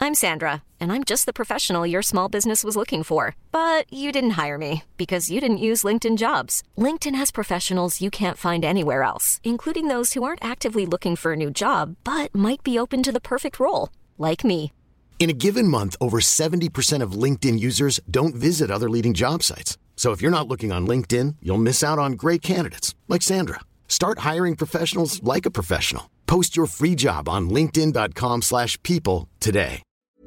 I'm Sandra, and I'm just the professional your small business was looking for. But you didn't hire me because you didn't use LinkedIn Jobs. LinkedIn has professionals you can't find anywhere else, including those who aren't actively looking for a new job, but might be open to the perfect role, like me. In a given month, over 70% of LinkedIn users don't visit other leading job sites. So if you're not looking on LinkedIn, you'll miss out on great candidates like Sandra. Start hiring professionals like a professional. Post your free job on linkedin.com/people today.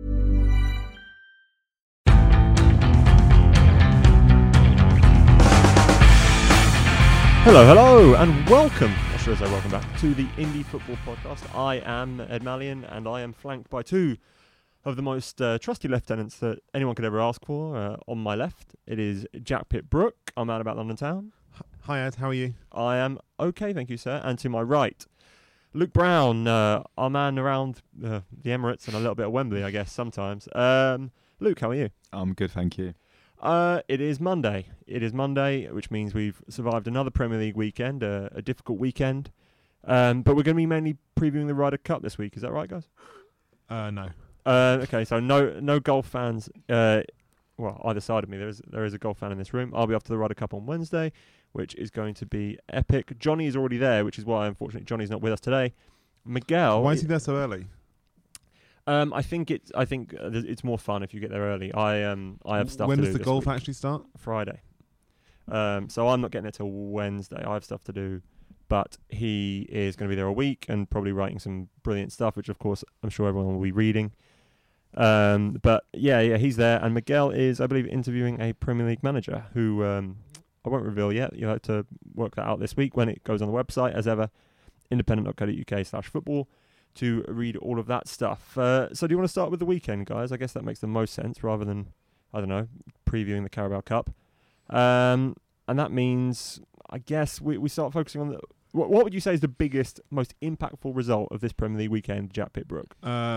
Hello, and welcome, or should I say welcome back, to the Indie Football Podcast. I am Ed Mallion, and I am flanked by two of the most trusty lieutenants that anyone could ever ask for. On my left, it is Jack Pitt-Brooke. I'm out about London town. Hi Ed, how are you? I am okay, thank you, sir. And to my right, Luke Brown, our man around the Emirates and a little bit of Wembley, I guess, sometimes. Luke, how are you? I'm good, thank you. It is Monday. It is Monday, which means we've survived another Premier League weekend, a difficult weekend. But we're going to be mainly previewing the Ryder Cup this week. Is that right, guys? No. Okay, so no golf fans. Well, either side of me. There is a golf fan in this room. I'll be off to the Ryder Cup on Wednesday, which is going to be epic. Johnny is already there, which is why, unfortunately, Johnny's not with us today. Miguel. Why is he there so early? I think it's more fun if you get there early. I have stuff. When to does do the golf week. actually start? Friday. So I'm not getting it till Wednesday. I have stuff to do, but he is going to be there a week and probably writing some brilliant stuff, which of course I'm sure everyone will be reading. But yeah, he's there, and Miguel is, I believe, interviewing a Premier League manager who I won't reveal yet. You'll have to work that out this week when it goes on the website, as ever, independent.co.uk/football, to read all of that stuff. So do you want to start with the weekend, guys? I guess that makes the most sense, rather than, I don't know, previewing the Carabao Cup. And that means, I guess, we start focusing on the... What would you say is the biggest, most impactful result of this Premier League weekend, Jack Pitt-Brooke?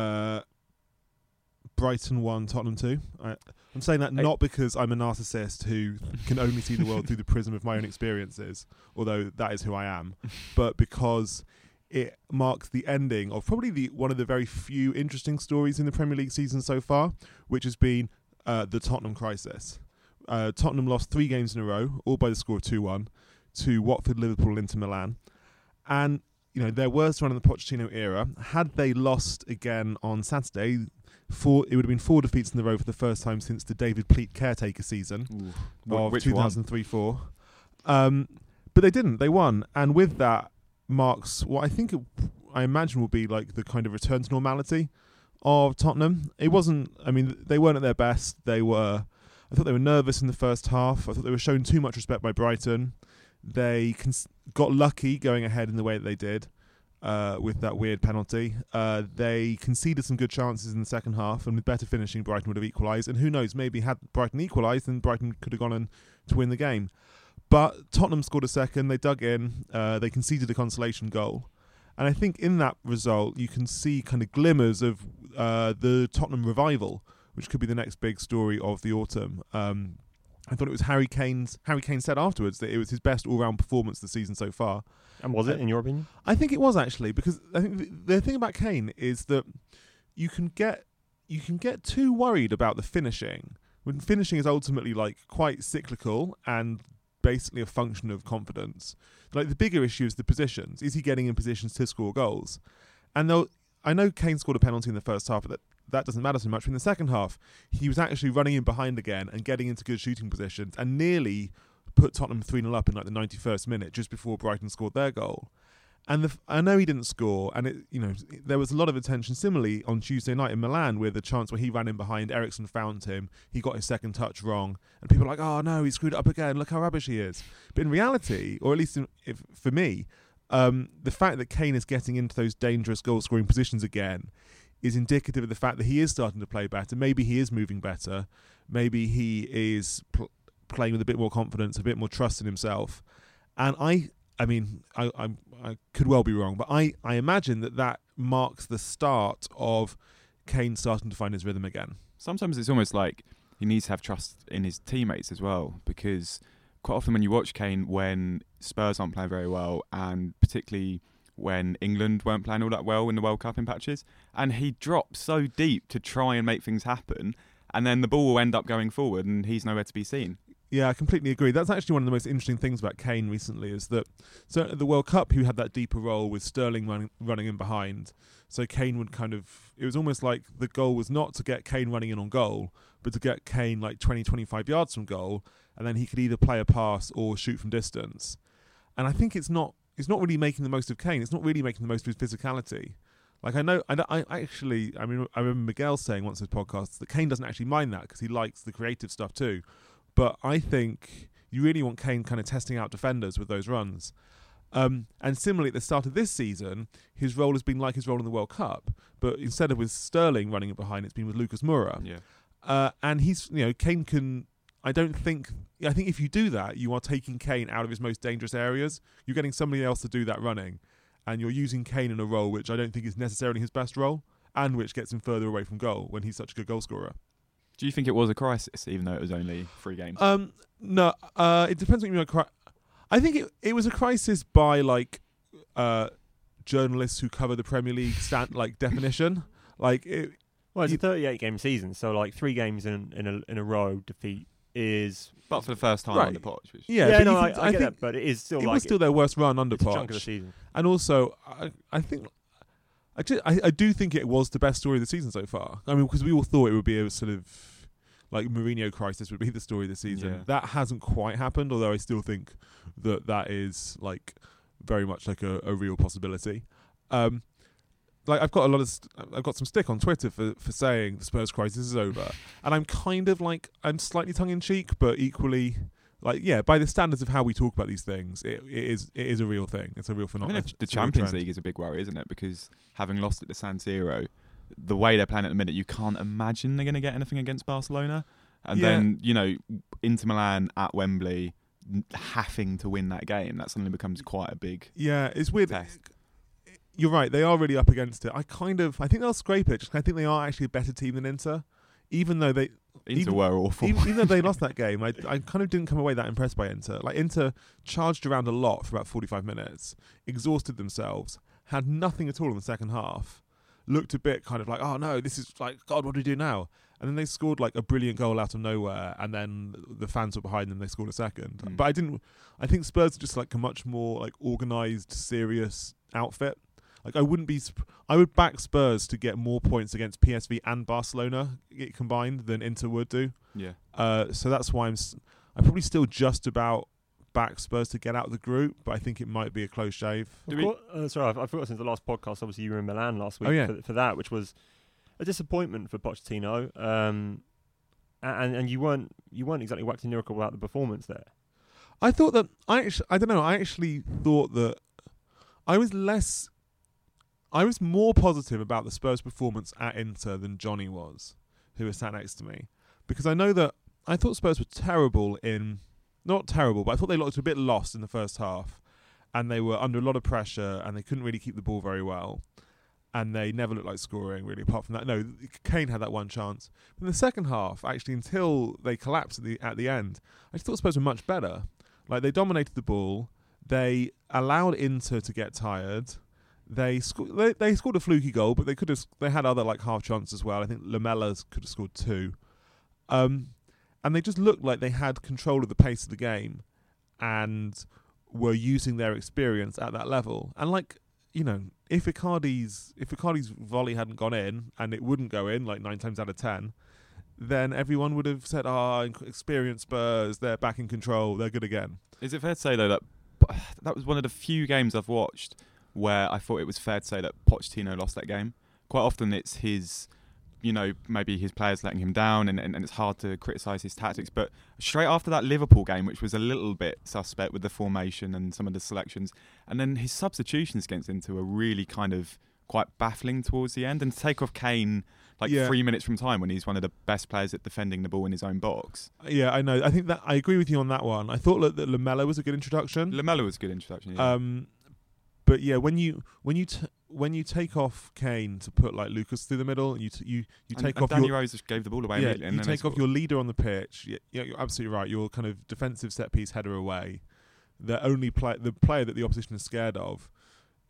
Brighton 1, Tottenham 2. I'm saying that not because I'm a narcissist who can only see the world through the prism of my own experiences, although that is who I am, but because it marks the ending of probably one of the very few interesting stories in the Premier League season so far, which has been the Tottenham crisis. Tottenham lost 3 games in a row, all by the score of 2-1, to Watford, Liverpool and Inter Milan. And, you know, their worst run in the Pochettino era. Had they lost again on Saturday, it would have been 4 defeats in a row for the first time since the David Pleat caretaker season of 2003-04. But they didn't. They won. And with that marks what I imagine will be like the kind of return to normality of Tottenham. It wasn't, I mean, they weren't at their best. I thought they were nervous in the first half. I thought they were shown too much respect by Brighton. They got lucky going ahead in the way that they did. With that weird penalty. They conceded some good chances in the second half, and with better finishing, Brighton would have equalised. And who knows, maybe had Brighton equalised, then Brighton could have gone on to win the game. But Tottenham scored a second, they dug in, they conceded a consolation goal. And I think in that result, you can see kind of glimmers of the Tottenham revival, which could be the next big story of the autumn. I thought it was Harry Kane said afterwards that it was his best all-round performance this season so far. And was it, in your opinion? I think it was, actually, because I think the thing about Kane is that you can get too worried about the finishing, when finishing is ultimately like quite cyclical and basically a function of confidence. Like, the bigger issue is the positions. Is he getting in positions to score goals? And I know Kane scored a penalty in the first half, but that doesn't matter so much. But in the second half, he was actually running in behind again and getting into good shooting positions and nearly put Tottenham 3-0 up in like the 91st minute just before Brighton scored their goal. And I know he didn't score, and there was a lot of attention similarly on Tuesday night in Milan with the chance where he ran in behind, Eriksen found him, he got his second touch wrong, and people were like, oh no, he screwed it up again, look how rubbish he is. But in reality, or at least for me, the fact that Kane is getting into those dangerous goal-scoring positions again is indicative of the fact that he is starting to play better. Maybe he is moving better. Maybe he is playing with a bit more confidence, a bit more trust in himself. And I could well be wrong, but I imagine that marks the start of Kane starting to find his rhythm again. Sometimes it's almost like he needs to have trust in his teammates as well, because quite often when you watch Kane when Spurs aren't playing very well, and particularly when England weren't playing all that well in the World Cup in patches, and he dropped so deep to try and make things happen, and then the ball will end up going forward and he's nowhere to be seen. Yeah, I completely agree. That's actually one of the most interesting things about Kane recently, is that so at the World Cup he had that deeper role with Sterling running in behind. So Kane would it was almost like the goal was not to get Kane running in on goal, but to get Kane like 20-25 yards from goal, and then he could either play a pass or shoot from distance. And I think it's not really making the most of Kane. It's not really making the most of his physicality. Like I remember Miguel saying once in his podcast that Kane doesn't actually mind that because he likes the creative stuff too. But I think you really want Kane kind of testing out defenders with those runs. And similarly, at the start of this season, his role has been like his role in the World Cup, but instead of with Sterling running it behind, it's been with Lucas Moura. Yeah. And Kane can. I think if you do that, you are taking Kane out of his most dangerous areas. You're getting somebody else to do that running, and you're using Kane in a role which I don't think is necessarily his best role, and which gets him further away from goal when he's such a good goal scorer. Do you think it was a crisis, even though it was only 3 games? No. It depends what you mean. I think it was a crisis by journalists who cover the Premier League definition. It's a 38-game season, so like 3 games in a row defeat is. But for the first time on the Poch. I get that, but it is still. It was still their worst run under Poch. A chunk of the season. And also, I do think it was the best story of the season so far. I mean, because we all thought it would be a sort of like Mourinho crisis would be the story of the season. Yeah. That hasn't quite happened, although I still think that is like very much like a real possibility. I've got some stick on Twitter for saying the Spurs crisis is over, and I'm slightly tongue in cheek, but equally. By the standards of how we talk about these things, it is a real thing. It's a real phenomenon. The Champions League is a big worry, isn't it? Because having lost at the San Siro, the way they're playing at the minute, you can't imagine they're going to get anything against Barcelona. And then, Inter Milan at Wembley, having to win that game, that suddenly becomes quite a big it's weird. test. You're right, they are really up against it. I think they'll scrape it. I think they are actually a better team than Inter, even though they... Inter were awful. Even though they lost that game, I kind of didn't come away that impressed by Inter. Like, Inter charged around a lot for about 45 minutes, exhausted themselves, had nothing at all in the second half, looked a bit kind of like, oh no, this is like, God, what do we do now? And then they scored like a brilliant goal out of nowhere, and then the fans were behind them, they scored a second. But I think Spurs are just like a much more like organised, serious outfit. Like I would back Spurs to get more points against PSV and Barcelona combined than Inter would do. Yeah. So that's why I probably still just about back Spurs to get out of the group, but I think it might be a close shave. Sorry, I forgot since the last podcast. Obviously, you were in Milan last week for that, which was a disappointment for Pochettino. And you weren't exactly waxing lyrical about the performance there. I thought that I actually thought that I was more positive about the Spurs' performance at Inter than Johnny was, who was sat next to me. Because I thought Spurs were terrible not terrible, but I thought they looked a bit lost in the first half. And they were under a lot of pressure, and they couldn't really keep the ball very well. And they never looked like scoring, really, apart from that. No, Kane had that one chance. But in the second half, actually, until they collapsed at the end, I just thought Spurs were much better. Like, they dominated the ball. They allowed Inter to get tired. They scored a fluky goal, but they had other like half chances as well. I think Lamela could have scored 2, and they just looked like they had control of the pace of the game, and were using their experience at that level. And if Icardi's volley hadn't gone in, and it wouldn't go in like 9 times out of 10, then everyone would have said, experienced Spurs, they're back in control, they're good again. Is it fair to say though that was one of the few games I've watched where I thought it was fair to say that Pochettino lost that game? Quite often it's his, maybe his players letting him down, and it's hard to criticise his tactics. But straight after that Liverpool game, which was a little bit suspect with the formation and some of the selections, and then his substitutions against Inter were really kind of quite baffling towards the end. And to take off Kane 3 minutes from time when he's one of the best players at defending the ball in his own box. Yeah, I know. I think that I agree with you on that one. I thought that Lamela was a good introduction. Yeah. But yeah, when you take off Kane to put like Lucas through the middle, you take off Danny Rose gave the ball away immediately. You take off your leader on the pitch. Yeah, you're absolutely right. Your kind of defensive set piece header away, the player that the opposition is scared of.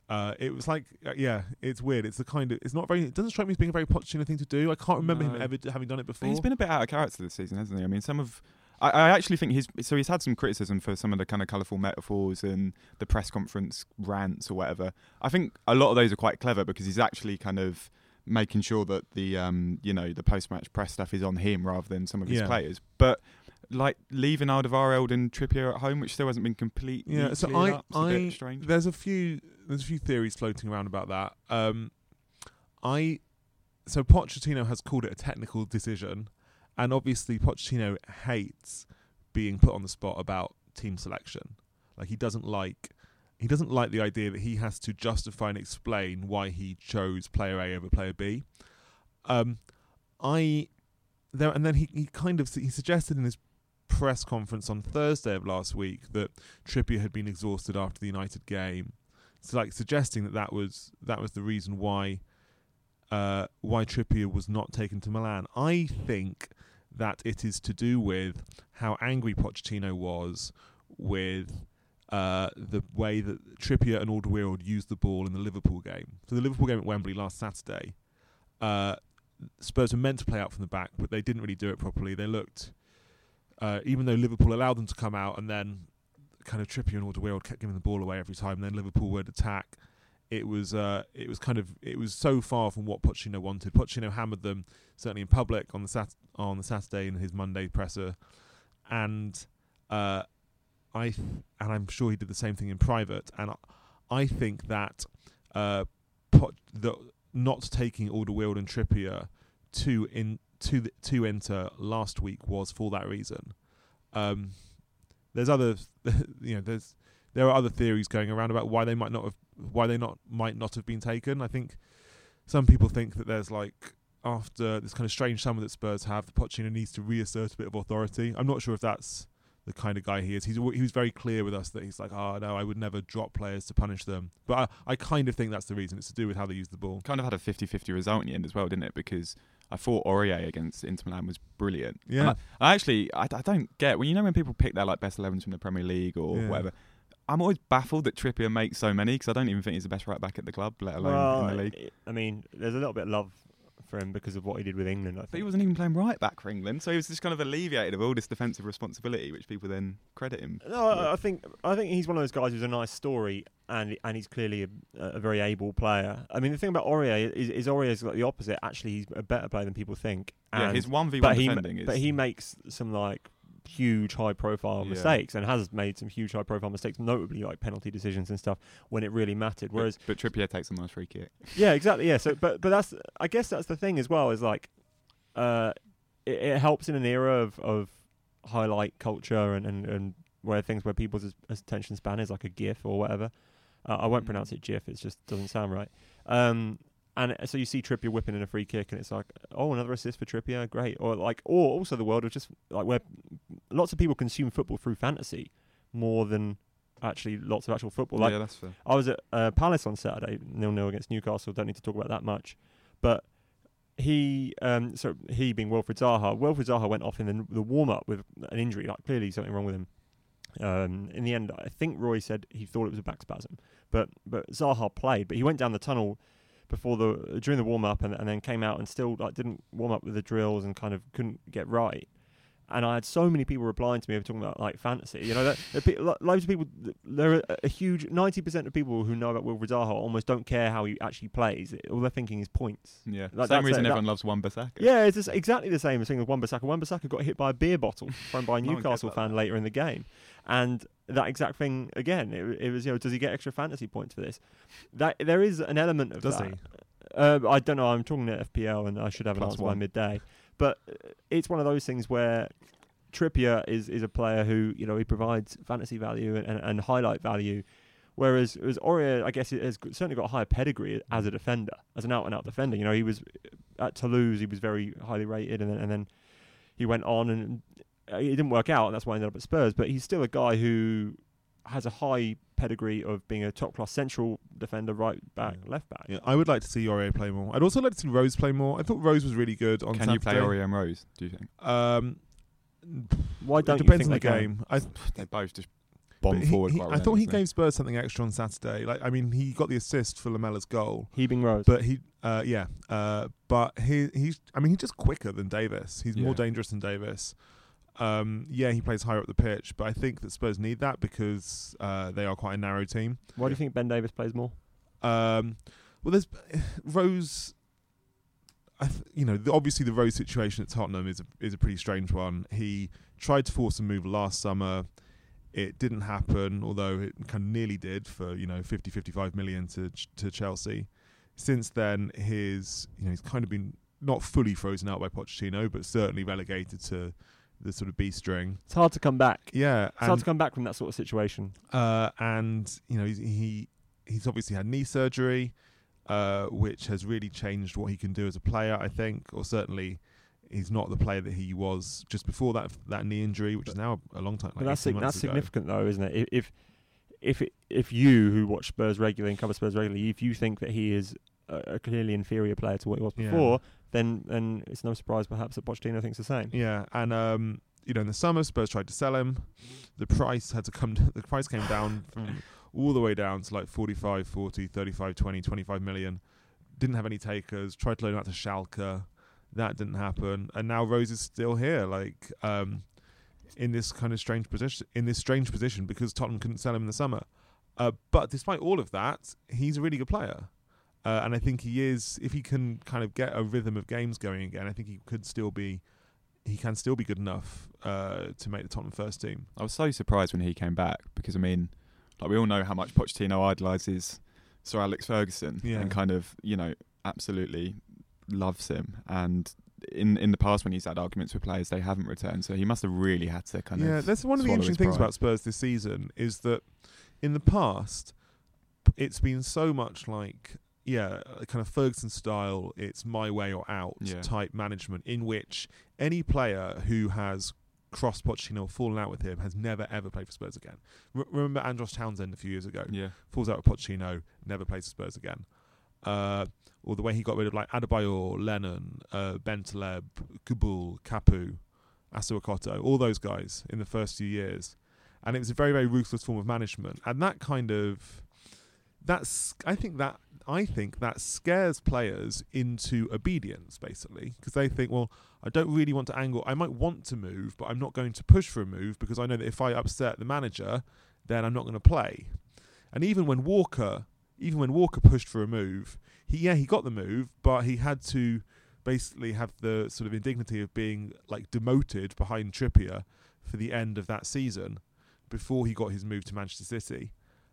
It was like, it's weird. It's the kind of, it's not very, it doesn't strike me as being a very Pochettino thing to do. I can't remember him ever having done it before. He's been a bit out of character this season, hasn't he? I mean, I actually think he's had some criticism for some of the kind of colourful metaphors and the press conference rants or whatever. I think a lot of those are quite clever because he's actually kind of making sure that the the post-match press stuff is on him rather than some of his players. But like leaving Alderweireld and Trippier at home, which still hasn't been completely cleared up, is a bit strange. There's a few theories floating around about that. So Pochettino has called it a technical decision, and obviously Pochettino hates being put on the spot about team selection. Like he doesn't like the idea that he has to justify and explain why he chose player A over player B. He suggested in his press conference on Thursday of last week that Trippier had been exhausted after the United game. So like suggesting that was the reason why Trippier was not taken to Milan. I think that it is to do with how angry Pochettino was with the way that Trippier and Alderweireld used the ball in the Liverpool game. So the Liverpool game at Wembley last Saturday, Spurs were meant to play out from the back, but they didn't really do it properly. They looked, even though Liverpool allowed them to come out, and then kind of Trippier and Alderweireld kept giving the ball away every time. Then Liverpool would attack. It was so far from what Pochettino wanted. Pochettino hammered them certainly in public on the Saturday in his Monday presser, and I'm sure he did the same thing in private. And I think that not taking Alderweireld and Trippier to Inter last week was for that reason. There's other, there are other theories going around about why they might not have been taken. I think some people think that there's like, after this kind of strange summer that Spurs have, Pochettino needs to reassert a bit of authority. I'm not sure if that's the kind of guy he is. He was very clear with us that he's like, oh no, I would never drop players to punish them. But I kind of think that's the reason. It's to do with how they use the ball. Kind of had a 50-50 result in the end as well, didn't it? Because I thought Aurier against Inter Milan was brilliant. Yeah. And I don't get, when people pick their like best 11s from the Premier League or whatever, I'm always baffled that Trippier makes so many because I don't even think he's the best right back at the club, let alone in the league. I mean, there's a little bit of love for him because of what he did with England, I think. But he wasn't even playing right back for England, so he was just kind of alleviated of all this defensive responsibility, which people then credit him. No, I think he's one of those guys who's a nice story, and he's clearly a very able player. I mean, the thing about Aurier is Aurier's like the opposite. Actually, he's a better player than people think. Yeah, his 1v1 defending is... But he makes some like huge high-profile mistakes and has made some huge high-profile mistakes, notably like penalty decisions and stuff when it really mattered. Whereas, but Trippier takes a nice free kick. Yeah, exactly. Yeah. So, but I guess that's the thing as well. Is like, it helps in an era of highlight culture and where people's attention span is like a GIF or whatever. I won't pronounce it GIF. It just doesn't sound right. And so you see Trippier whipping in a free kick, and it's like, oh, another assist for Trippier, great. Or also the world of just like where lots of people consume football through fantasy more than actually lots of actual football. Like, yeah, that's fair. I was at Palace on Saturday, 0-0 against Newcastle. Don't need to talk about that much, but he being Wilfried Zaha went off in the warm up with an injury, like clearly something wrong with him. In the end, I think Roy said he thought it was a back spasm, but Zaha played, but he went down the tunnel during the warm up and then came out and still like didn't warm up with the drills and kind of couldn't get right. And I had so many people replying to me talking about like fantasy. You know, loads of people. There are a huge 90% of people who know about Wilfried Zaha almost don't care how he actually plays. All they're thinking is points. Yeah, same reason everyone loves Wan-Bissaka. Yeah, it's just exactly the same as thinking of Wan-Bissaka. Wan-Bissaka got hit by a beer bottle thrown by a Newcastle fan later in the game, and that exact thing again. It was, does he get extra fantasy points for this? That there is an element of does that. He? I don't know. I'm talking to FPL, and I should have an answer by midday. But it's one of those things where Trippier is a player who, he provides fantasy value and highlight value, whereas Aurier, I guess, has certainly got a higher pedigree as a defender, as an out-and-out defender. He was at Toulouse, he was very highly rated, and then he went on and it didn't work out, and that's why he ended up at Spurs. But he's still a guy who has a high pedigree of being a top-class central defender, right back, left back. Yeah, I would like to see Aurier play more. I'd also like to see Rose play more. I thought Rose was really good on Saturday. Can you play Aurier and Rose, do you think? Why don't it depends you on think the game. They both just bomb But forward. I thought he gave Spurs something extra on Saturday. Like, I mean, he got the assist for Lamella's goal. Heaving Rose. But but he's just quicker than Davis. He's more dangerous than Davis. He plays higher up the pitch, but I think that Spurs need that because they are quite a narrow team. Why do you think Ben Davis plays more? Well, there's Rose. Obviously the Rose situation at Tottenham is a pretty strange one. He tried to force a move last summer. It didn't happen, although it kind of nearly did for 50-55 million to Chelsea. Since then, he's kind of been not fully frozen out by Pochettino, but certainly relegated to the sort of B string. It's hard to come back. Yeah, it's hard to come back from that sort of situation. And he's obviously had knee surgery, which has really changed what he can do as a player, I think, or certainly he's not the player that he was just before that knee injury, which is now a long time. Like that's significant, though, isn't it? If you, who watch Spurs regularly and cover Spurs regularly, if you think that he is a clearly inferior player to what he was before, then it's no surprise perhaps that Pochettino thinks the same. Yeah, and in the summer, Spurs tried to sell him. The price came down from all the way down to like 45, 40, 35, 20, 25 million. Didn't have any takers. Tried to loan him out to Schalke. That didn't happen. And now Rose is still here, like in this kind of strange position because Tottenham couldn't sell him in the summer. But despite all of that, he's a really good player. And I think he is, if he can kind of get a rhythm of games going again, I think he can still be good enough to make the Tottenham first team. I was so surprised when he came back because, I mean, like we all know how much Pochettino idolises Sir Alex Ferguson and kind of, absolutely loves him. And in the past when he's had arguments with players, they haven't returned. So he must have really had to kind of Yeah, that's one of the interesting things about Spurs this season is that in the past, it's been so much like, kind of Ferguson style, it's my way or out type management in which any player who has crossed Pochettino or fallen out with him has never ever played for Spurs again. Remember Andros Townsend a few years ago? Yeah. Falls out with Pochettino, never plays for Spurs again. Or the way he got rid of like Adebayor, Lennon, Bentaleb, Kuboul, Capu, Asuakoto, all those guys in the first few years. And it was a very, very ruthless form of management. And that kind of I think that scares players into obedience, basically, because they think, well, I don't really want to angle. I might want to move, but I'm not going to push for a move because I know that if I upset the manager, then I'm not going to play. And even when Walker pushed for a move, he got the move, but he had to basically have the sort of indignity of being like demoted behind Trippier for the end of that season before he got his move to Manchester City.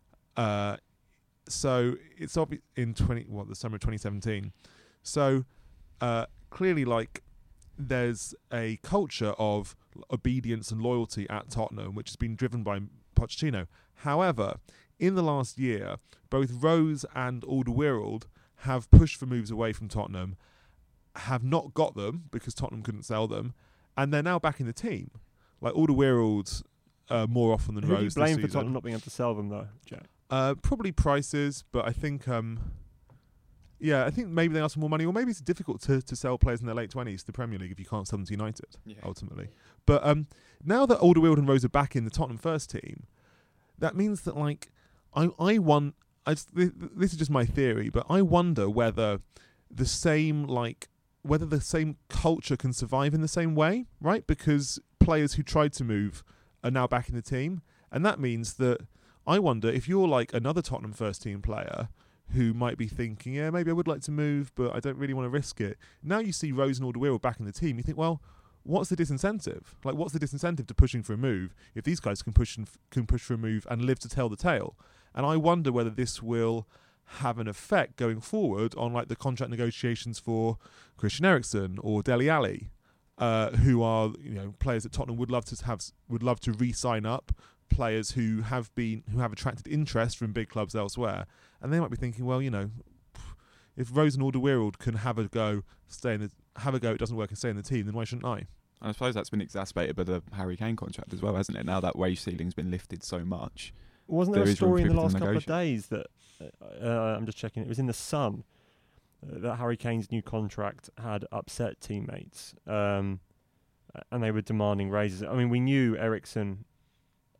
So it's obvious in the summer of 2017. So clearly, like, there's a culture of obedience and loyalty at Tottenham, which has been driven by Pochettino. However, in the last year, both Rose and Alderweireld have pushed for moves away from Tottenham, have not got them because Tottenham couldn't sell them, and they're now back in the team. Like Alderweireld more often than Rose. Who do you blame for Tottenham not being able to sell them though, Jack? Probably prices, but I think maybe they ask for more money, or maybe it's difficult to sell players in their late 20s to the Premier League if you can't sell them to United, ultimately. But now that Alderweireld and Rose are back in the Tottenham first team, that means that, like, this is just my theory, but I wonder whether the same culture can survive in the same way, right? Because players who tried to move are now back in the team, and that means that I wonder if you're like another Tottenham first team player who might be thinking, maybe I would like to move, but I don't really want to risk it. Now you see Rose and Alderweireld back in the team, you think, well, what's the disincentive? Like, what's the disincentive to pushing for a move if these guys can push for a move and live to tell the tale? And I wonder whether this will have an effect going forward on like the contract negotiations for Christian Eriksen or Dele Alli, who are players that Tottenham would love to re-sign up. Players who have attracted interest from big clubs elsewhere, and they might be thinking, well, if Rose and Alderweireld can have a go, it doesn't work and stay in the team, then why shouldn't I? I suppose that's been exacerbated by the Harry Kane contract as well, hasn't it? Now that wage ceiling's been lifted so much. Wasn't there a story in the last couple of days that I'm just checking? It was in the Sun that Harry Kane's new contract had upset teammates, and they were demanding raises. I mean, we knew Eriksen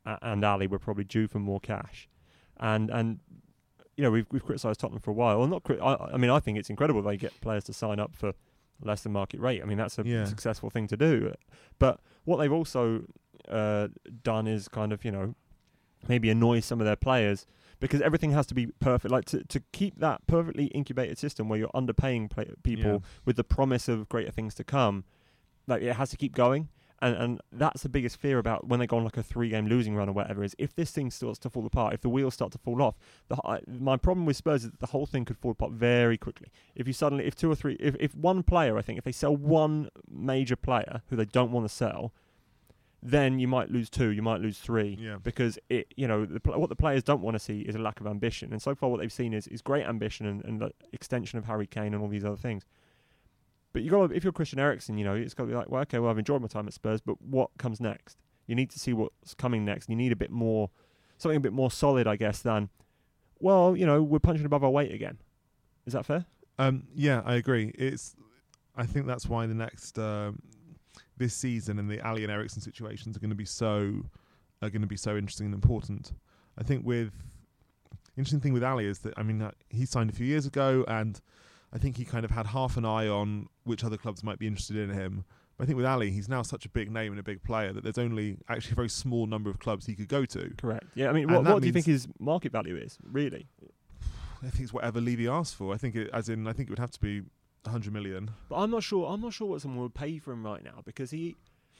and Ali were probably due for more cash, and you know we've criticised Tottenham for a while. Well, not I mean I think it's incredible they get players to sign up for less than market rate. I mean that's a successful thing to do. But what they've also done is kind of maybe annoy some of their players because everything has to be perfect. Like to keep that perfectly incubated system where you're underpaying people with the promise of greater things to come, like it has to keep going. And that's the biggest fear about when they go on like a 3-game losing run or whatever is if this thing starts to fall apart, if the wheels start to fall off. My problem with Spurs is that the whole thing could fall apart very quickly. If one player, I think, if they sell one major player who they don't want to sell, then you might lose 2, you might lose 3, because what the players don't want to see is a lack of ambition. And so far, what they've seen is great ambition and the extension of Harry Kane and all these other things. But if you're Christian Eriksen, it's got to be like, well, okay, well, I've enjoyed my time at Spurs, but what comes next? You need to see what's coming next. You need something a bit more solid, I guess, than, well, we're punching above our weight again. Is that fair? Yeah, I agree. I think that's why the next this season and the Ali and Eriksen situations are going to be so interesting and important. I think interesting thing with Ali is that he signed a few years ago and I think he kind of had half an eye on which other clubs might be interested in him. But I think with Ali, he's now such a big name and a big player that there's only actually a very small number of clubs he could go to. Correct. Yeah, I mean, what do you think his market value is, really? I think it's whatever Levy asked for. I think it would have to be 100 million. But I'm not sure what someone would pay for him right now because he...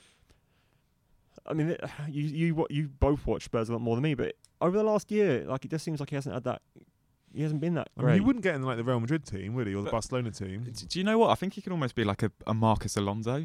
I mean, you both watch Spurs a lot more than me, but over the last year, like it just seems like he hasn't been that great. I mean, he wouldn't get in like the Real Madrid team, would he, or the Barcelona team? Do you know what? I think he could almost be like a Marcus Alonso.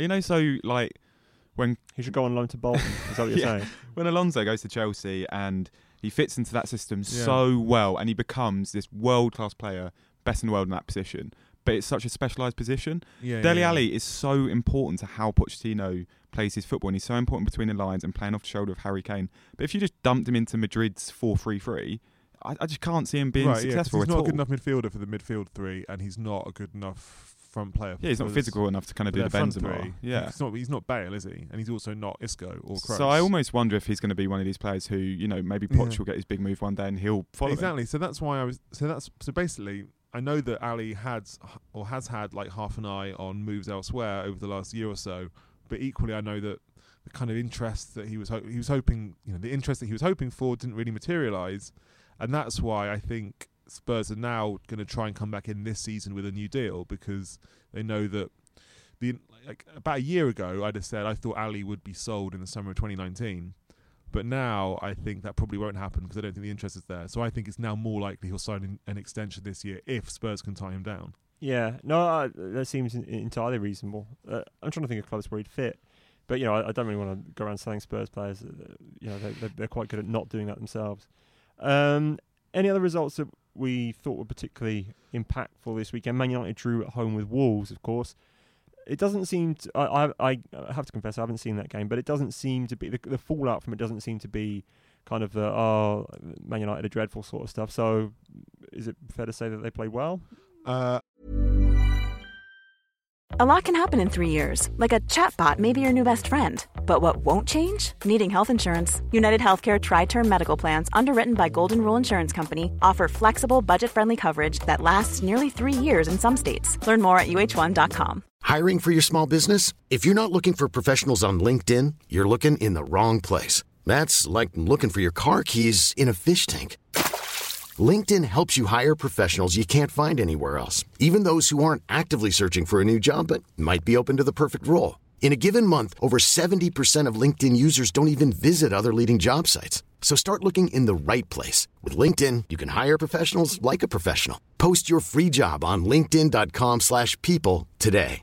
When he should go on loan to Bolton. Is that what you're saying? When Alonso goes to Chelsea and he fits into that system so well, and he becomes this world-class player, best in the world in that position. But it's such a specialised position. Dele Alli is so important to how Pochettino plays his football, and he's so important between the lines and playing off the shoulder of Harry Kane. But if you just dumped him into Madrid's 4-3-3. I just can't see him being successful he's at all. He's not a good enough midfielder for the midfield 3, and he's not a good enough front player. Yeah, he's not physical enough to kind of do the Benzema. Yeah, he's not Bale, is he? And he's also not Isco or Kroos. So I almost wonder if he's going to be one of these players who, maybe Poch will get his big move one day and he'll follow. Exactly. So that's why so basically, I know that Ali has had like half an eye on moves elsewhere over the last year or so, but equally I know that the kind of interest that he was hoping, the interest that he was hoping for didn't really materialise. And that's why I think Spurs are now going to try and come back in this season with a new deal because they know that about a year ago I'd have said I thought Ali would be sold in the summer of 2019, but now I think that probably won't happen because I don't think the interest is there. So I think it's now more likely he'll sign an extension this year if Spurs can tie him down. Yeah, no, that seems entirely reasonable. I'm trying to think of clubs where he'd fit. But, I don't really want to go around selling Spurs players. They're quite good at not doing that themselves. Any other results that we thought were particularly impactful this weekend? Man United drew at home with Wolves, of course. It doesn't seem to... I have to confess, I haven't seen that game, but it doesn't seem to be... The fallout from it doesn't seem to be kind of Man United are dreadful sort of stuff. So is it fair to say that they played well? A lot can happen in 3 years, like a chatbot may be your new best friend. But what won't change? Needing health insurance. United Healthcare Tri-Term Medical Plans, underwritten by Golden Rule Insurance Company, offer flexible, budget-friendly coverage that lasts nearly 3 years in some states. Learn more at UH1.com. Hiring for your small business? If you're not looking for professionals on LinkedIn, you're looking in the wrong place. That's like looking for your car keys in a fish tank. LinkedIn helps you hire professionals you can't find anywhere else, even those who aren't actively searching for a new job but might be open to the perfect role. In a given month, over 70% of LinkedIn users don't even visit other leading job sites. So start looking in the right place. With LinkedIn, you can hire professionals like a professional. Post your free job on linkedin.com/people today.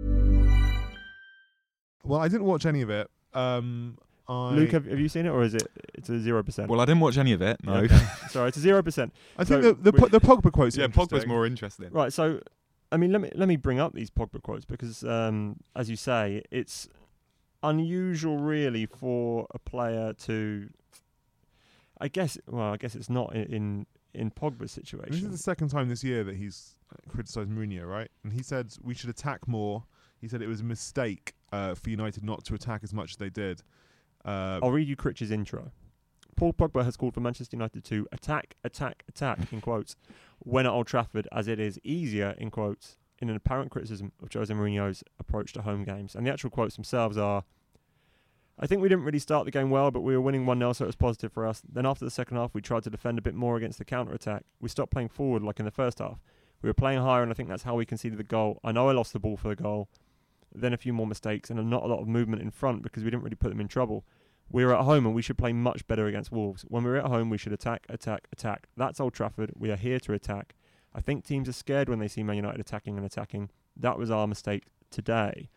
Well, I didn't watch any of it. Luke, have you seen it, or it's a 0%? Well, I didn't watch any of it. No, okay. Sorry, it's a 0%. I think the Pogba quotes. Yeah, Pogba's more interesting. Right. So, I mean, let me bring up these Pogba quotes because, as you say, it's unusual, really, for a player to. I guess it's not in Pogba's situation. This is the second time this year that he's criticised Mourinho, right? And he said we should attack more. He said it was a mistake for United not to attack as much as they did. I'll read you Critch's intro. Paul Pogba has called for Manchester United to attack, in quotes, when at Old Trafford, as it is easier, in quotes, in an apparent criticism of Jose Mourinho's approach to home games. And the actual quotes themselves are, I think we didn't really start the game well, but we were winning 1-0, so it was positive for us. Then after the second half, we tried to defend a bit more against the counter-attack. We stopped playing forward like in the first half. We were playing higher, and I think that's how we conceded the goal. I know I lost the ball for the goal. Then a few more mistakes, and not a lot of movement in front because we didn't really put them in trouble. We were at home and we should play much better against Wolves. When we're at home, we should attack. That's Old Trafford. We are here to attack. I think teams are scared when they see Man United attacking. That was our mistake today.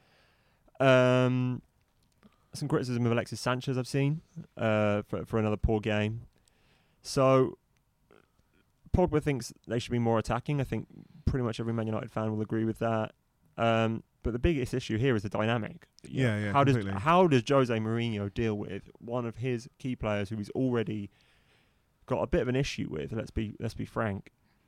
Some criticism of Alexis Sanchez I've seen for another poor game. So Pogba thinks they should be more attacking. I think pretty much every Man United fan will agree with that. But the biggest issue here is the dynamic. Yeah, how completely. how does Jose Mourinho deal with one of his key players who he's already got a bit of an issue with? Let's be frank.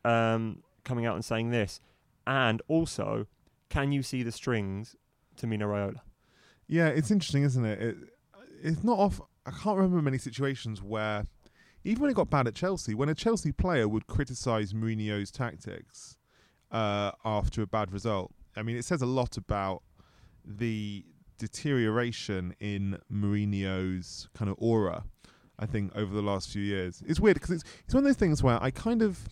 Coming out and saying this, and also, can you see the strings to Mino Raiola? Yeah, it's interesting, isn't it? It's not off. I can't remember many situations where, even when it got bad at Chelsea, when a Chelsea player would criticise Mourinho's tactics after a bad result. I mean, it says a lot about the deterioration in Mourinho's kind of aura, I think, over the last few years. It's weird because it's one of those things where I kind of,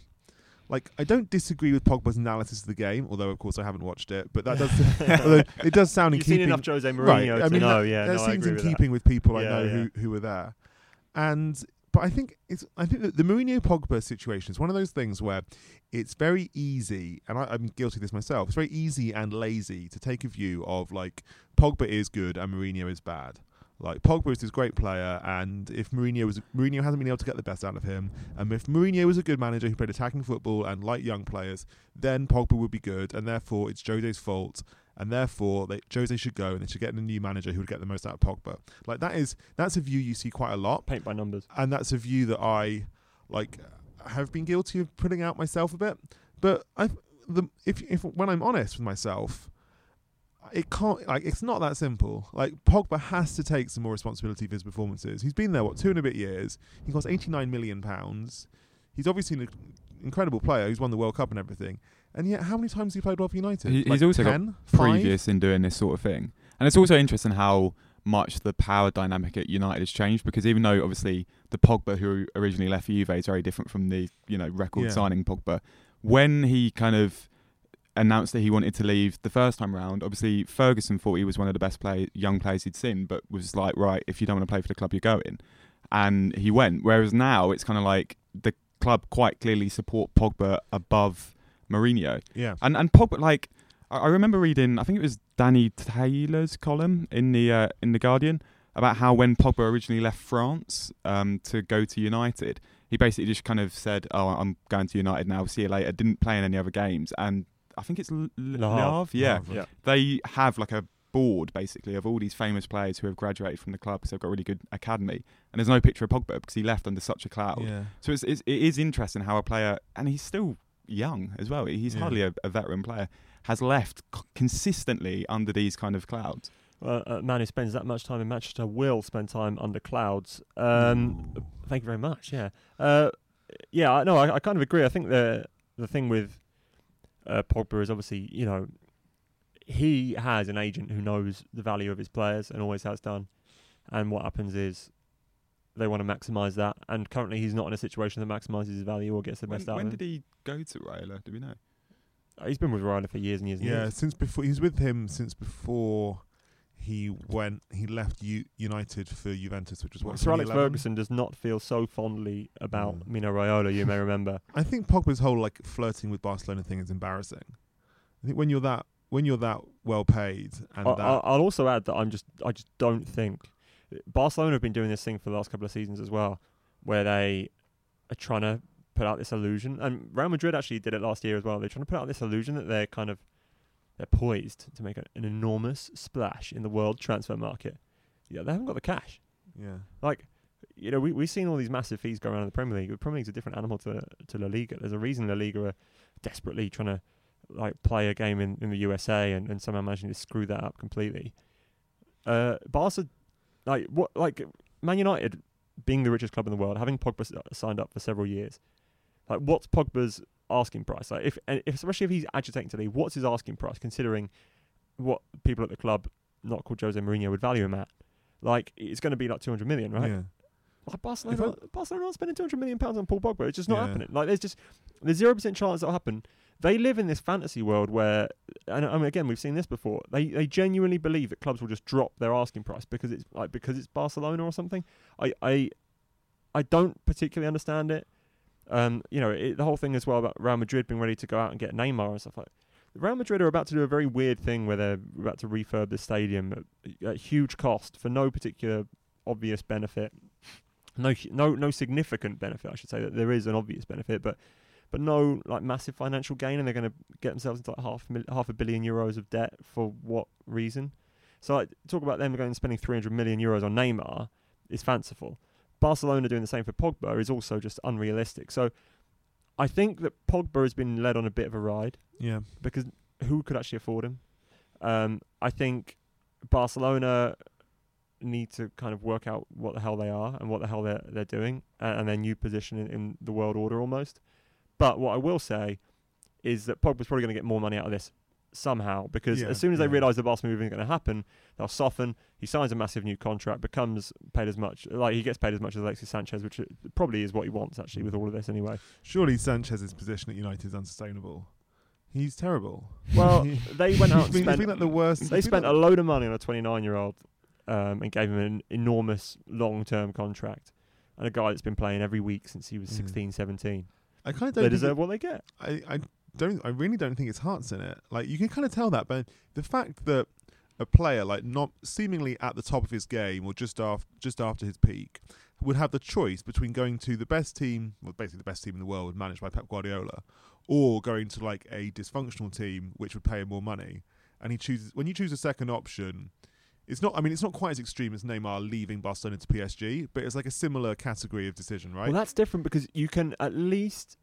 I don't disagree with Pogba's analysis of the game, although, of course, I haven't watched it, but that does, although it does sound in You've keeping... seen enough Jose Mourinho to know, that I seems agree in with keeping with people I Yeah, know yeah. who were there. But I think that the Mourinho-Pogba situation is one of those things where it's very easy, and I'm guilty of this myself, it's very easy and lazy to take a view of, Pogba is good and Mourinho is bad. Pogba is this great player, and if Mourinho hasn't been able to get the best out of him, and if Mourinho was a good manager who played attacking football and liked young players, then Pogba would be good, and therefore it's Jose's fault, and therefore Jose should go, and they should get a new manager who would get the most out of Pogba. That's a view you see quite a lot. Paint by numbers. And that's a view that I have been guilty of putting out myself a bit. But if when I'm honest with myself, it can't. It's not that simple. Pogba has to take some more responsibility for his performances. He's been there 2 and a bit years. He costs £89 million. He's obviously an incredible player. He's won the World Cup and everything. And yet, how many times has he played well for United? He's also 10, got 5? previous in doing this sort of thing. And it's also interesting how much the power dynamic at United has changed, because even though obviously the Pogba who originally left for Juve is very different from the record signing Pogba, when he kind of announced that he wanted to leave the first time round, obviously Ferguson thought he was one of the best young players he'd seen, but was like, right, if you don't want to play for the club, you're going. And he went. Whereas now it's kind of like the club quite clearly support Pogba above Mourinho. Yeah. And Pogba, I remember reading, I think it was Danny Taylor's column in the Guardian about how when Pogba originally left France to go to United, he basically just kind of said, "Oh, I'm going to United now. See you later." Didn't play in any other games, and I think it's Le Havre. Yeah, they have a board basically of all these famous players who have graduated from the club because they've got a really good academy, and there's no picture of Pogba because he left under such a cloud. Yeah. So it is interesting how a player, and he's still young as well. He's hardly a veteran player, has left consistently under these kind of clouds. A man who spends that much time in Manchester will spend time under clouds. Thank you very much. Yeah, I kind of agree. I think the thing with Pogba is obviously, he has an agent who knows the value of his players and always has done. And what happens is they want to maximise that. And currently he's not in a situation that maximises his value or gets the best out of him. When did he go to Raiola? Do we know? He's been with Raiola for years and years and years. Yeah, since before. He was with him since before he left United for Juventus, which was what, Sir Alex 2011? Ferguson does not feel so fondly about Mino Raiola, you may remember. I think Pogba's whole flirting with Barcelona thing is embarrassing. I think when you're that well paid, and I'll also add that I just don't think Barcelona have been doing this thing for the last couple of seasons as well, where they are trying to put out this illusion, and Real Madrid actually did it last year as well. They're trying to put out this illusion that they're poised to make an enormous splash in the world transfer market. Yeah, they haven't got the cash. Yeah. We've seen all these massive fees go around in the Premier League. The Premier League's a different animal to La Liga. There's a reason La Liga are desperately trying to play a game in the USA and somehow managing to screw that up completely. Barca Like Man United being the richest club in the world, having Pogba signed up for several years. Like, what's Pogba's asking price? Like, if especially if he's agitating to leave, what's his asking price? Considering what people at the club, not called Jose Mourinho, would value him at. Like, it's going to be like 200 million, right? Yeah. Like Barcelona aren't spending 200 million pounds on Paul Pogba. It's just not happening. Like, there's 0% chance that'll happen. They live in this fantasy world where, and I mean, again, we've seen this before. They genuinely believe that clubs will just drop their asking price because it's Barcelona or something. I don't particularly understand it. The whole thing as well about Real Madrid being ready to go out and get Neymar and stuff like that. Real Madrid are about to do a very weird thing where they're about to refurb the stadium at huge cost for no particular obvious benefit. No significant benefit, I should say. That there is an obvious benefit, but no like massive financial gain, and they're going to get themselves into like half a billion euros of debt for what reason? So like, talk about them going and spending 300 million euros on Neymar is fanciful. Barcelona doing the same for Pogba is also just unrealistic. So I think that Pogba has been led on a bit of a ride. Yeah. Because who could actually afford him? I think Barcelona need to kind of work out what the hell they are and what the hell they're doing and their new position in the world order almost. But what I will say is that Pogba's probably going to get more money out of this somehow, because as soon as they realise the Barca move isn't going to happen, they'll soften. He signs a massive new contract, becomes paid as much, like he gets paid as much as Alexis Sanchez, which probably is what he wants actually with all of this anyway. Surely Sanchez's position at United is unsustainable. He's terrible. Well, they went out and spent like the worst. They spent a load of money on a 29-year-old and gave him an enormous long-term contract, and a guy that's been playing every week since he was 16, 17. I kind of don't. They deserve what they get. I really don't think his heart's in it. Like, you can kind of tell that, but the fact that a player like not seemingly at the top of his game or just after his peak would have the choice between going to the best team, well, basically the best team in the world managed by Pep Guardiola, or going to like a dysfunctional team which would pay him more money, and when you choose a second option, it's not quite as extreme as Neymar leaving Barcelona to PSG, but it's like a similar category of decision, right? Well, that's different because you can at least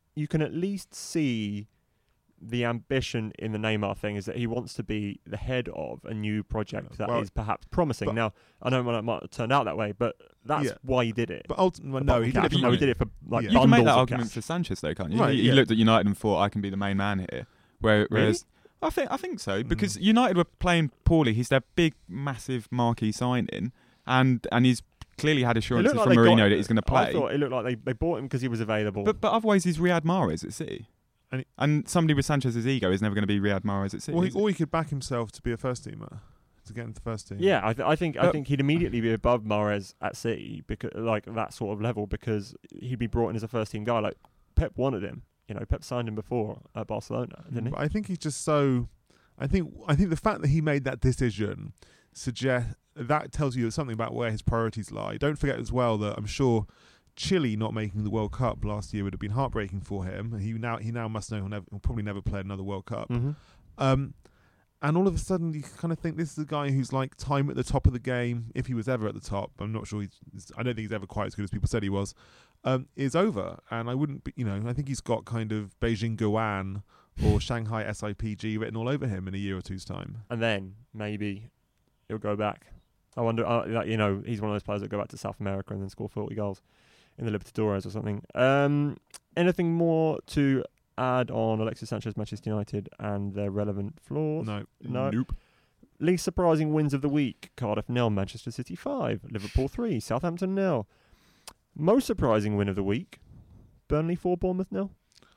see the ambition in the Neymar thing is that he wants to be the head of a new project that is perhaps promising. Now, I know it might have turned out that way, but that's why he did it. But ultimately, he did it for like you can make that argument cash. for Sanchez though, can't you? Right, he looked at United and thought, I can be the main man here. Whereas Really? I think so, because United were playing poorly. He's their big, massive marquee signing, and he's clearly had assurances from Mourinho that he's going to play. I thought it looked like they bought him because he was available. But otherwise, he's Riyad Mahrez at City. And somebody with Sanchez's ego is never going to be Riyad Mahrez at City. Or he could back himself to be a first teamer, to get into the first team. Yeah, I think he'd immediately be above Mahrez at City, because like that sort of level, because he'd be brought in as a first team guy. Like Pep wanted him. You know, Pep signed him before at Barcelona, didn't he? But I think he's just so. I think the fact that he made that decision suggests that tells you something about where his priorities lie. Don't forget as well that I'm sure Chile not making the World Cup last year would have been heartbreaking for him. He now must know he'll probably never play another World Cup. Mm-hmm. And all of a sudden you kind of think this is a guy who's like time at the top of the game, if he was ever at the top. I'm not sure I don't think he's ever quite as good as people said he was. Is over, and I wouldn't be, I think he's got kind of Beijing Guoan or Shanghai SIPG written all over him in a year or two's time. And then maybe he'll go back. I wonder, he's one of those players that go back to South America and then score 40 goals in the Libertadores or something. Anything more to add on Alexis Sanchez, Manchester United, and their relevant flaws? No. Nope. Least surprising wins of the week: Cardiff 0, Manchester City 5, Liverpool 3, Southampton 0. Most surprising win of the week: Burnley 4, Bournemouth 0.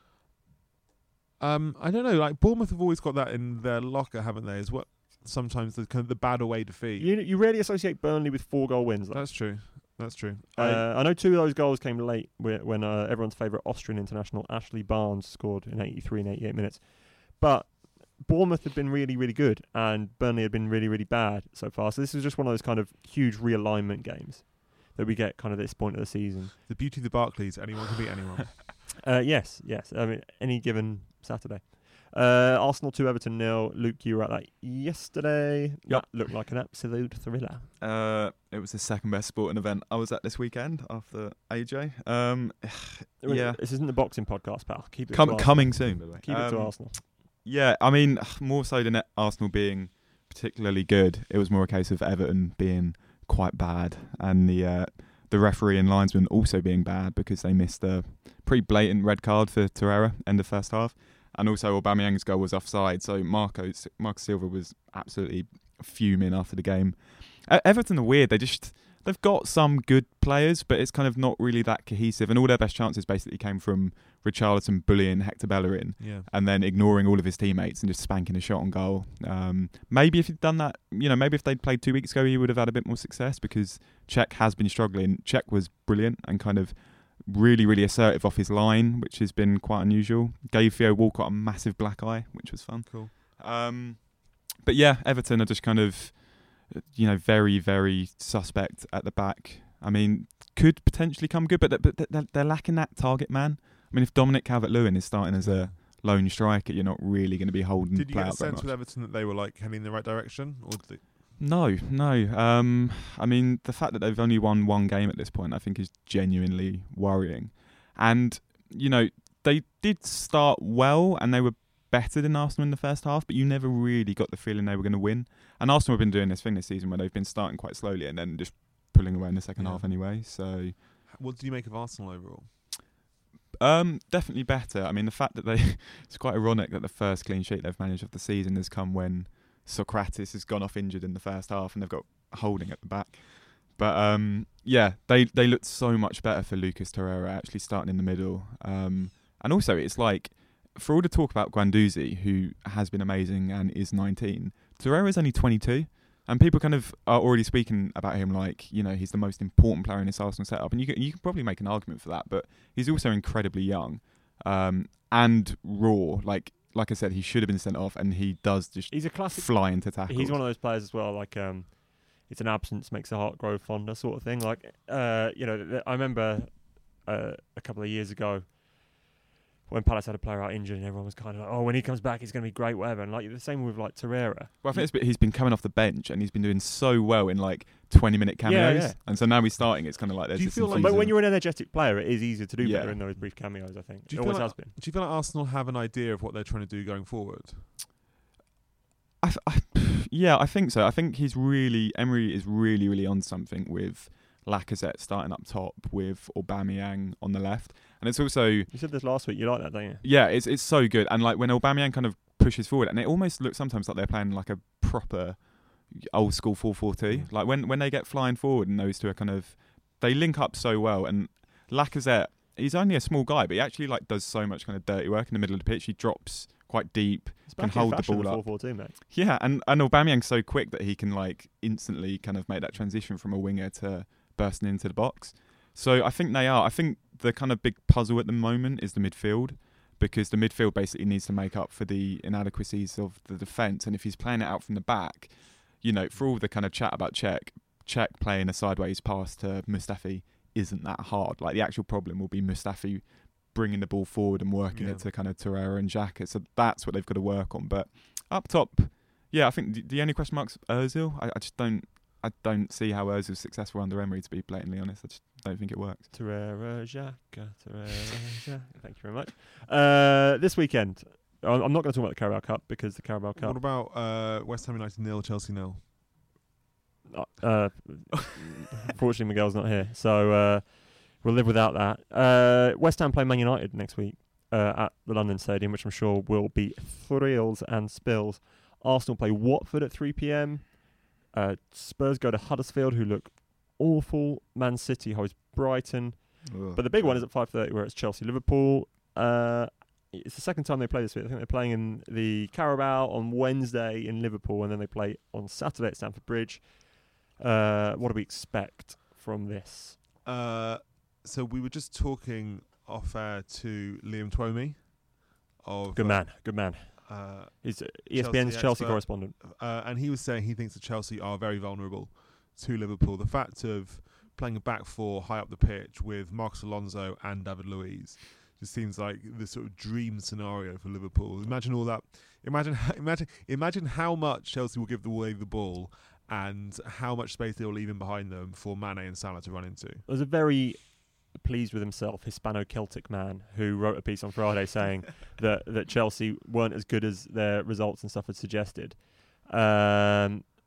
I don't know. Like Bournemouth have always got that in their locker, haven't they? Is what sometimes the kind of the bad away defeat. You rarely associate Burnley with 4-goal wins. Though. That's true. I know 2 of those goals came late when everyone's favourite Austrian international Ashley Barnes scored in 83 and 88 minutes. But Bournemouth had been really, really good, and Burnley had been really, really bad so far. So this is just one of those kind of huge realignment games that we get kind of at this point of the season. The beauty of the Barclays, anyone can beat anyone. Yes. I mean, any given Saturday. Arsenal 2, Everton 0. Luke, you were at that yesterday. Yep. That looked like an absolute thriller. It was the second best sporting event I was at this weekend after AJ. Yeah. This isn't the boxing podcast, pal. Keep it coming soon, by the way. Keep it to Arsenal. Yeah, I mean, more so than Arsenal being particularly good, it was more a case of Everton being quite bad, and the referee and linesman also being bad because they missed a pretty blatant red card for Torreira end of first half, and also Aubameyang's goal was offside. So Marcos Silva was absolutely fuming after the game. Everton are weird. They've got some good players, but it's kind of not really that cohesive. And all their best chances basically came from Richarlison bullying Hector Bellerin, and then ignoring all of his teammates and just spanking a shot on goal. Maybe if he'd done that, maybe if they'd played 2 weeks ago, he would have had a bit more success, because Cech has been struggling. Cech was brilliant and kind of really, really assertive off his line, which has been quite unusual. Gave Theo Walcott a massive black eye, which was fun. Cool. But yeah, Everton are just kind of, very, very suspect at the back. I mean, could potentially come good, but they're lacking that target man. I mean, if Dominic Calvert-Lewin is starting as a lone striker, you're not really going to be holding Did you play get a out very sense much. with Everton that they were heading in the right direction? Or did they... No. I mean, the fact that they've only won one game at this point, I think, is genuinely worrying. And, they did start well, and they were better than Arsenal in the first half, but you never really got the feeling they were going to win. And Arsenal have been doing this thing this season where they've been starting quite slowly and then just pulling away in the second half anyway. So, what did you make of Arsenal overall? Definitely better. I mean, the fact that it's quite ironic that the first clean sheet they've managed of the season has come when Socrates has gone off injured in the first half and they've got Holding at the back. But they looked so much better for Lucas Torreira actually starting in the middle. And also, it's like, for all the talk about Guendouzi, who has been amazing and is 19, Torreira is only 22. And people kind of are already speaking about him like, he's the most important player in this Arsenal setup. And you can probably make an argument for that, but he's also incredibly young and raw. Like I said, he should have been sent off, and he does just he's a classic fly into tackles. He's one of those players as well, like it's an absence makes the heart grow fonder sort of thing. Like, I remember a couple of years ago when Palace had a player out injured and everyone was kind of like, oh, when he comes back, he's going to be great, whatever. And like the same with like Torreira. Well, I think he's been coming off the bench and he's been doing so well in like 20-minute cameos. Yeah. And so now he's starting. It's kind of like there's this feel like- But when you're an energetic player, it is easier to do better Yeah. in those brief cameos, I think. Do It you always feel has like- been. Do you feel like Arsenal have an idea of what they're trying to do going forward? I think so. I think Emery is really, really on something with Lacazette starting up top with Aubameyang on the left. And it's also... You said this last week, you like that, don't you? Yeah, it's so good. And like when Aubameyang kind of pushes forward, and it almost looks sometimes like they're playing like a proper old school 4-4-2. Like when they get flying forward and those two are kind of... They link up so well. And Lacazette, he's only a small guy, but he actually like does so much kind of dirty work in the middle of the pitch. He drops quite deep, can hold the ball up. 4-4-2, mate. Yeah, and Aubameyang's so quick that he can like instantly kind of make that transition from a winger to bursting into the box. So I think they are. I think the kind of big puzzle at the moment is the midfield, because the midfield basically needs to make up for the inadequacies of the defence. And if he's playing it out from the back, for all the kind of chat about Cech playing a sideways pass to Mustafi isn't that hard. Like the actual problem will be Mustafi bringing the ball forward and working it to kind of Torreira and Xhaka. So that's what they've got to work on. But up top, I think the only question mark's Ozil. I just don't see how Ozil's successful under Emery, to be blatantly honest. I just don't think it works. Torreira, Xhaka. Thank you very much. This weekend, I'm not going to talk about the Carabao Cup because the Carabao Cup... What about West Ham United 0, Chelsea 0? Fortunately, Miguel's not here, so we'll live without that. West Ham play Man United next week at the London Stadium, which I'm sure will be thrills and spills. Arsenal play Watford at 3 p.m. Spurs go to Huddersfield, who look awful. Man City host Brighton. But the big one is at 5:30, where it's Chelsea-Liverpool. It's the second time they play this week. I think they're playing in the Carabao on Wednesday in Liverpool, and then they play on Saturday at Stamford Bridge. What do we expect from this? So we were just talking off air to Liam Twomey. Good man. He's ESPN's Chelsea expert, correspondent. and he was saying he thinks that Chelsea are very vulnerable to Liverpool. The fact of playing a back four high up the pitch with Marcos Alonso and David Luiz just seems like the sort of dream scenario for Liverpool. Imagine all that. Imagine how much Chelsea will give away the ball and how much space they will leave in behind them for Mane and Salah to run into. There's a very pleased with himself Hispano-Celtic man who wrote a piece on Friday saying that Chelsea weren't as good as their results and stuff had suggested. And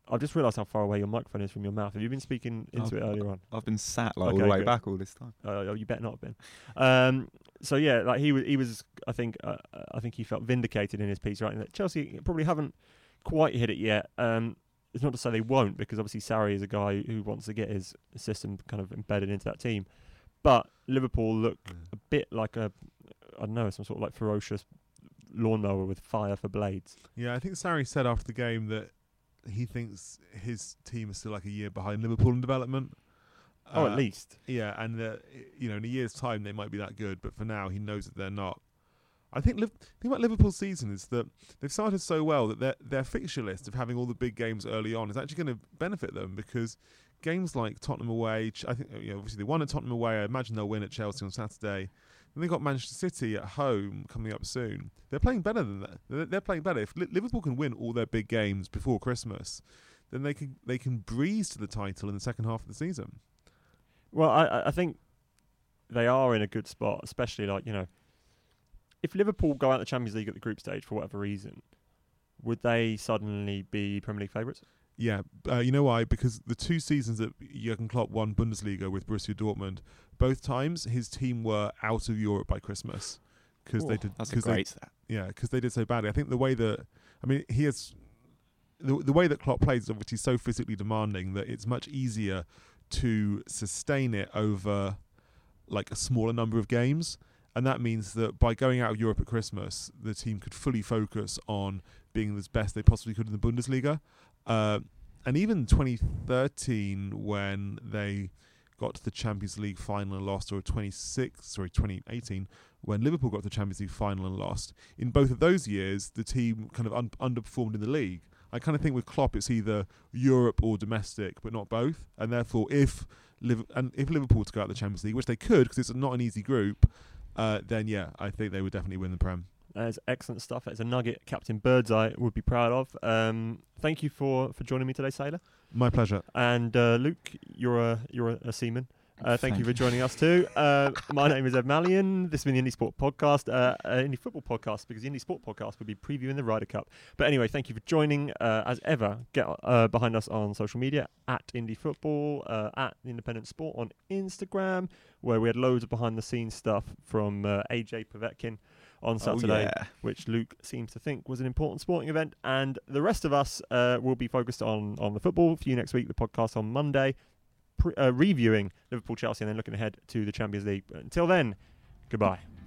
I've just realised how far away your microphone is from your mouth. Have you been speaking into it earlier on? I've been sat all Okay, the way good. back all this time. You better not have been. So yeah, like he was. I think he felt vindicated in his piece, right? And that Chelsea probably haven't quite hit it yet. It's not to say they won't, because obviously Sarri is a guy who wants to get his system kind of embedded into that team. But Liverpool look a bit like some sort of like ferocious lawnmower with fire for blades. Yeah, I think Sarri said after the game that he thinks his team is still like a year behind Liverpool in development. At least. Yeah, and in a year's time they might be that good, but for now he knows that they're not. I think the thing about Liverpool's season is that they've started so well that their fixture list of having all the big games early on is actually going to benefit them, because games like Tottenham away, I think obviously they won at Tottenham away. I imagine they'll win at Chelsea on Saturday. Then they've got Manchester City at home coming up soon. They're playing better than that. They're playing better. If Liverpool can win all their big games before Christmas, then they can breeze to the title in the second half of the season. Well, I think they are in a good spot, especially if Liverpool go out the Champions League at the group stage for whatever reason, would they suddenly be Premier League favourites? Yeah, you know why? Because the 2 seasons that Jurgen Klopp won Bundesliga with Borussia Dortmund, both times his team were out of Europe by Christmas because they did. That's a great stat. Yeah, because they did so badly. I think the way that he has the way that Klopp plays is obviously so physically demanding that it's much easier to sustain it over like a smaller number of games. And that means that by going out of Europe at Christmas, the team could fully focus on being as best they possibly could in the Bundesliga. And even 2013, when they got to the Champions League final and lost, or 2018, when Liverpool got to the Champions League final and lost, in both of those years, the team kind of underperformed in the league. I kind of think with Klopp, it's either Europe or domestic, but not both. And therefore, if Liverpool to go out of the Champions League, which they could, because it's not an easy group, then yeah, I think they would definitely win the Prem. That's excellent stuff. It's a nugget Captain Birdseye would be proud of. Thank you for joining me today, Sailor. My pleasure. And Luke, you're a seaman. Thank you for joining us too. My name is Ed Mallion. This has been the Indie Sport Podcast, Indie Football Podcast, because the Indie Sport Podcast would be previewing the Ryder Cup. But anyway, thank you for joining. As ever, get behind us on social media, at Indie Football, at Independent Sport on Instagram, where we had loads of behind-the-scenes stuff from AJ Povetkin on Saturday, which Luke seems to think was an important sporting event. And the rest of us will be focused on the football for you next week, the podcast on Monday, reviewing Liverpool-Chelsea and then looking ahead to the Champions League. But until then, goodbye.